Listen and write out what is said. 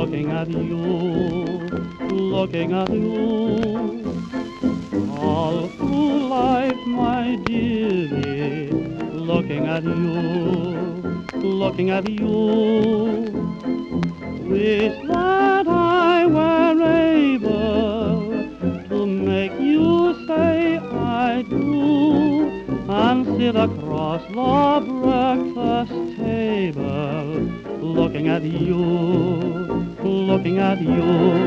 looking at you, looking at you. All through life, my dearie, looking at you, looking at you. Wish that I were able to make you say I do, and sit across the breakfast table, looking at you, looking at you.